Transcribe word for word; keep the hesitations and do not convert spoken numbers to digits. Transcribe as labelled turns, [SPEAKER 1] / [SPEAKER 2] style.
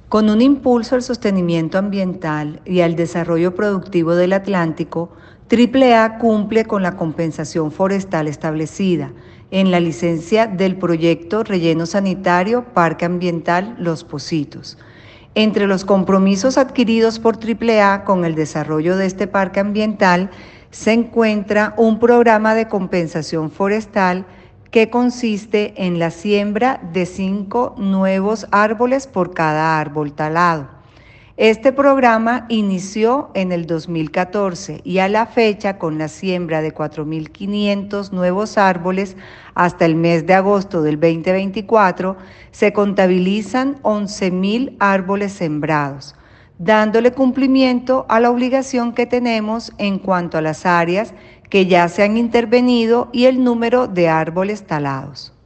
[SPEAKER 1] Con un impulso al sostenimiento ambiental y al desarrollo productivo del Atlántico, Triple A cumple con la compensación forestal establecida en la licencia del proyecto Relleno Sanitario Parque Ambiental Los Pocitos. Entre los compromisos adquiridos por Triple A con el desarrollo de este parque ambiental se encuentra un programa de compensación forestal que consiste en la siembra de cinco nuevos árboles por cada árbol talado. Este programa inició en el dos mil catorce y a la fecha, con la siembra de cuatro mil quinientos nuevos árboles hasta el mes de agosto del veinte veinticuatro, se contabilizan once mil árboles sembrados, dándole cumplimiento a la obligación que tenemos en cuanto a las áreas que ya se han intervenido y el número de árboles talados.